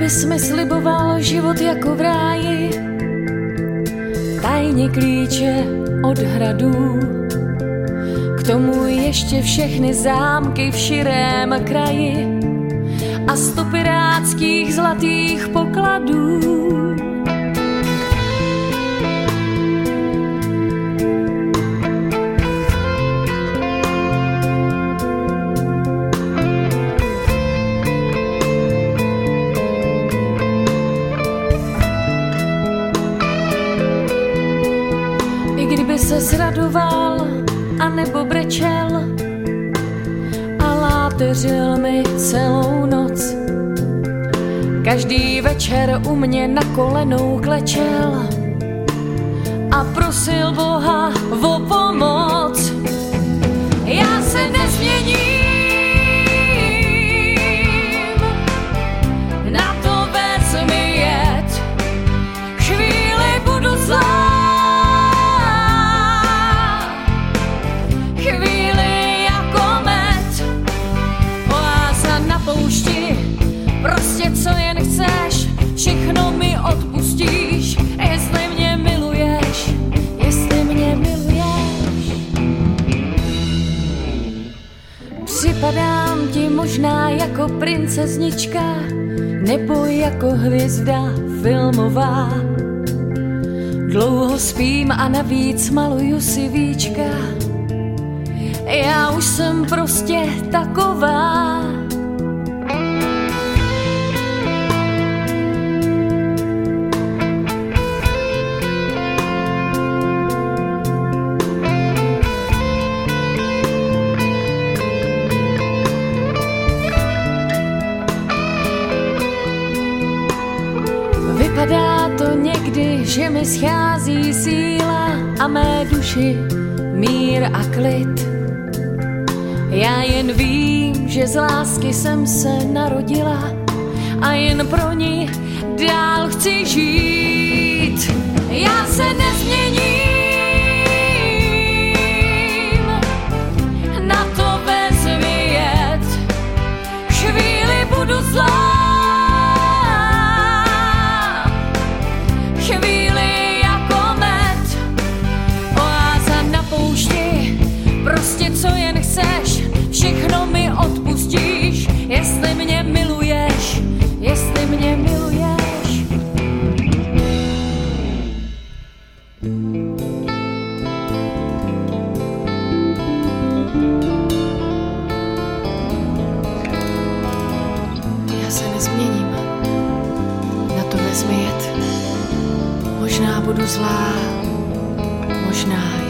kdybys mi sliboval život jako v ráji, tajně klíče od hradů, k tomu ještě všechny zámky v širém kraji a 100 pirátských zlatých pokladů. Kdyby se zradoval a nebo brečel a láteřil mi celou noc, každý večer u mě na kolenou klečel a prosil Boha o pomoc. Já se nezměním, na to vezmi jet, chvíli budu zlá, prostě co jen chceš, všechno mi odpustíš, jestli mě miluješ, jestli mě miluješ. Připadám ti možná jako princeznička, nebo jako hvězda filmová. Dlouho spím a navíc maluju si víčka, já už jsem prostě taková. Vypadá to někdy, že mi schází síla a mé duši mír a klid. Já jen vím, že z lásky jsem se narodila a jen pro ní dál chci žít. Já se nezměním, na to vezmi jet, chvíli budu zlá, chvíli jako med, oáza na poušti, prostě co jen chceš, všechno mi odpustíš, jestli mě miluješ, jestli mě miluješ. Já se nezměním, na to vezmi jet. Možná budu zlá, možná